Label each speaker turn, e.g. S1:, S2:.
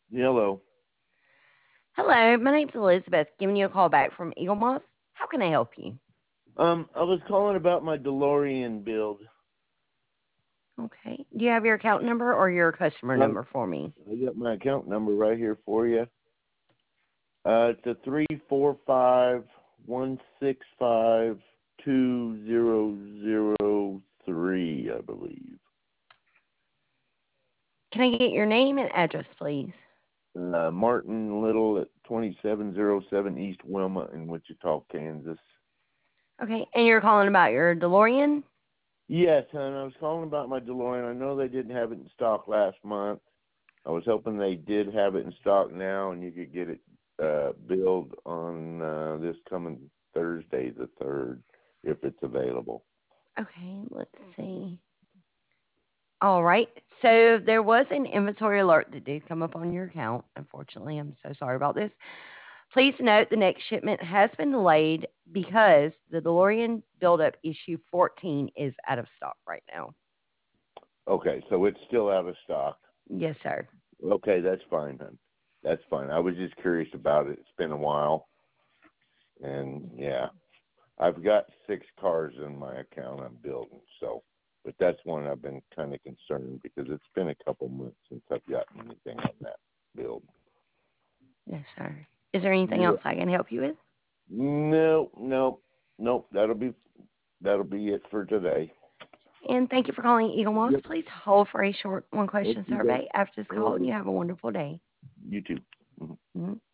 S1: Hello.
S2: Hello, my name's Elizabeth, giving you a call back from Eagle Moss. How can I help you?
S1: I was calling about my DeLorean build.
S2: Okay. Do you have your account number or your customer
S1: I,
S2: number for me?
S1: I got my account number right here for you. It's a 345-165-2003, I believe.
S2: Can I get your name and address, please?
S1: Martin Little at 2707 East Wilma in Wichita, Kansas.
S2: Okay. And you're calling about your DeLorean?
S1: Yes, hon. I was calling about my DeLorean. I know they didn't have it in stock last month. I was hoping they did have it in stock now, and you could get it billed on this coming Thursday, the 3rd, if it's available.
S2: Okay, let's see. All right. So there was an inventory alert that did come up on your account. Unfortunately, I'm so sorry about this. Please note the next shipment has been delayed because the DeLorean buildup issue 14 is out of stock right now.
S1: Okay, so it's still out of stock.
S2: Yes, sir.
S1: Okay, that's fine, hon. That's fine. I was just curious about it. It's been a while, and yeah, I've got 6 cars in my account I'm building, so. But that's one I've been kind of concerned because it's been a couple months since I've gotten anything on that build.
S2: Yes, sir. Is there anything
S1: Yeah.
S2: else I can help you with?
S1: No, no, nope. That'll be it for today.
S2: And thank you for calling Eagle Moss.
S1: Yep.
S2: Please hold for a short one question
S1: Okay,
S2: survey after this call, and
S1: okay.
S2: you have a wonderful day.
S1: You too. Mhm.
S2: Mhm.